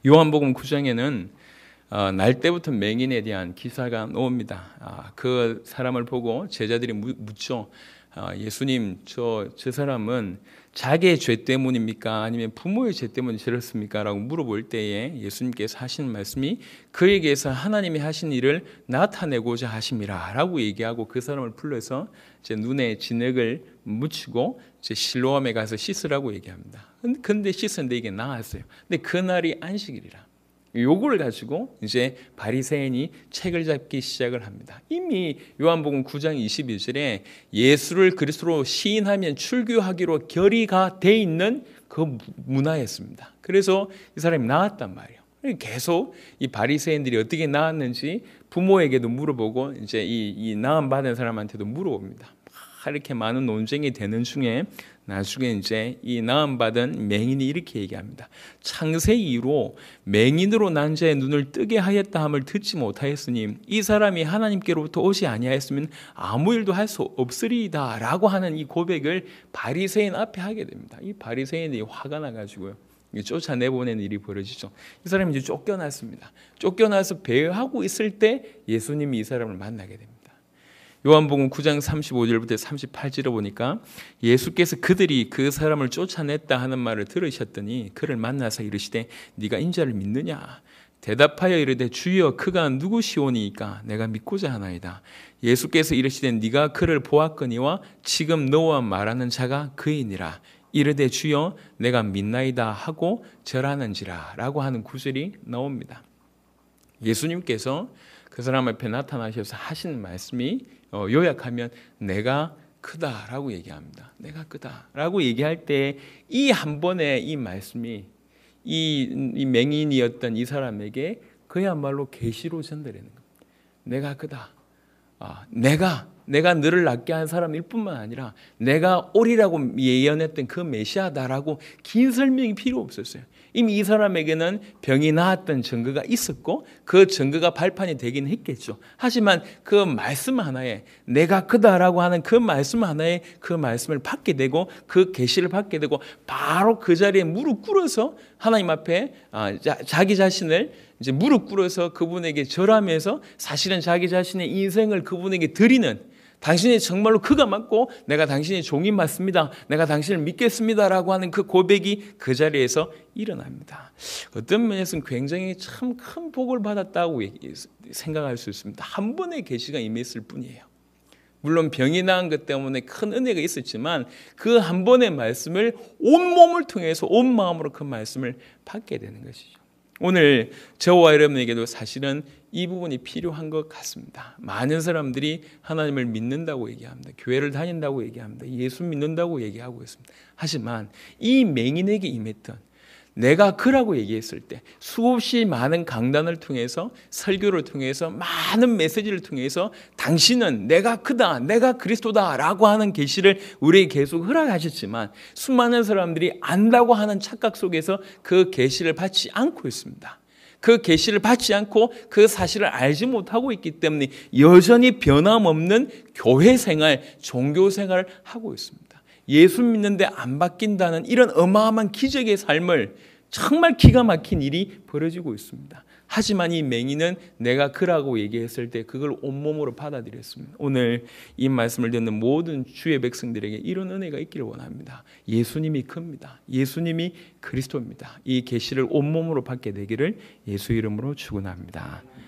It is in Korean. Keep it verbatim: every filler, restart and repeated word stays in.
요한복음 구 장에는 어, 날 때부터 맹인에 대한 기사가 나옵니다. 아, 그 사람을 보고 제자들이 묻죠. 아, 예수님, 저, 저 사람은 자기의 죄 때문입니까? 아니면 부모의 죄 때문에 저렇습니까? 라고 물어볼 때에 예수님께서 하신 말씀이 그에게서 하나님이 하신 일을 나타내고자 하심이라 라고 얘기하고 그 사람을 불러서 이제 눈에 진액을 묻히고 이제 실로암에 가서 씻으라고 얘기합니다. 근데 씻었는데 이게 나았어요. 근데 그날이 안식일이라. 요걸 가지고 이제 바리새인이 책을 잡기 시작을 합니다. 이미 요한복음 구 장 이십일 절에 예수를 그리스도로 시인하면 출교하기로 결의가 돼 있는 그 문화였습니다. 그래서 이 사람이 나왔단 말이에요. 계속 이 바리새인들이 어떻게 나왔는지 부모에게도 물어보고 이제 이, 이 나음 받은 사람한테도 물어봅니다. 이렇게 많은 논쟁이 되는 중에 나중에 이제 이 나음 받은 맹인이 이렇게 얘기합니다. 창세 이후로 맹인으로 난 자의 눈을 뜨게 하였다 함을 듣지 못하였으니 이 사람이 하나님께로부터 오지 아니하였으면 아무 일도 할 수 없으리이다라고 하는 이 고백을 바리새인 앞에 하게 됩니다. 이 바리새인이 화가 나가지고요. 쫓아내보내는 일이 벌어지죠. 이 사람이 이제 쫓겨났습니다. 쫓겨나서 배회하고 있을 때 예수님이 이 사람을 만나게 됩니다. 요한복음 구 장 삼십오 절부터 삼십팔 절에 보니까 예수께서 그들이 그 사람을 쫓아냈다 하는 말을 들으셨더니 그를 만나서 이르시되 네가 인자를 믿느냐? 대답하여 이르되 주여 그가 누구시오니이까 내가 믿고자 하나이다. 예수께서 이르시되 네가 그를 보았거니와 지금 너와 말하는 자가 그이니라. 이르되 주여 내가 믿나이다 하고 절하는지라 라고 하는 구절이 나옵니다. 예수님께서 그 사람 앞에 나타나셔서 하신 말씀이 어, 요약하면 내가 크다라고 얘기합니다. 내가 크다라고 얘기할 때 이 한 번의 이 말씀이 이, 이 맹인이었던 이 사람에게 그야말로 계시로 전달되는 겁니다. 내가 크다. 아, 내가 내가 너를 낫게 한 사람일 뿐만 아니라 내가 오리라고 예언했던 그 메시아다라고 긴 설명이 필요 없었어요. 이미 이 사람에게는 병이 나았던 증거가 있었고 그 증거가 발판이 되긴 했겠죠. 하지만 그 말씀 하나에 내가 크다라고 하는 그 말씀 하나에 그 말씀을 받게 되고 그 계시를 받게 되고 바로 그 자리에 무릎 꿇어서 하나님 앞에 자기 자신을 이제 무릎 꿇어서 그분에게 절하면서 사실은 자기 자신의 인생을 그분에게 드리는, 당신이 정말로 그가 맞고 내가 당신의 종이 맞습니다, 내가 당신을 믿겠습니다라고 하는 그 고백이 그 자리에서 일어납니다. 어떤 면에서는 굉장히 참 큰 복을 받았다고 생각할 수 있습니다. 한 번의 계시가 임했을 뿐이에요. 물론 병이 나은 것 때문에 큰 은혜가 있었지만 그 한 번의 말씀을 온몸을 통해서 온 마음으로 그 말씀을 받게 되는 것이죠. 오늘 저와 여러분에게도 사실은 이 부분이 필요한 것 같습니다. 많은 사람들이 하나님을 믿는다고 얘기합니다. 교회를 다닌다고 얘기합니다. 예수 믿는다고 얘기하고 있습니다. 하지만 이 맹인에게 임했던, 내가 그라고 얘기했을 때 수없이 많은 강단을 통해서, 설교를 통해서, 많은 메시지를 통해서 당신은 내가 크다, 내가 그리스도다 라고 하는 계시를 우리에게 계속 허락하셨지만 수많은 사람들이 안다고 하는 착각 속에서 그 계시를 받지 않고 있습니다. 그 계시를 받지 않고 그 사실을 알지 못하고 있기 때문에 여전히 변함없는 교회 생활, 종교 생활을 하고 있습니다. 예수 믿는데 안 바뀐다는 이런 어마어마한 기적의 삶을, 정말 기가 막힌 일이 벌어지고 있습니다. 하지만 이 맹인은 내가 그라고 얘기했을 때 그걸 온몸으로 받아들였습니다. 오늘 이 말씀을 듣는 모든 주의 백성들에게 이런 은혜가 있기를 원합니다. 예수님이 큽니다. 예수님이 그리스도입니다. 이 계시를 온몸으로 받게 되기를 예수 이름으로 축원합니다.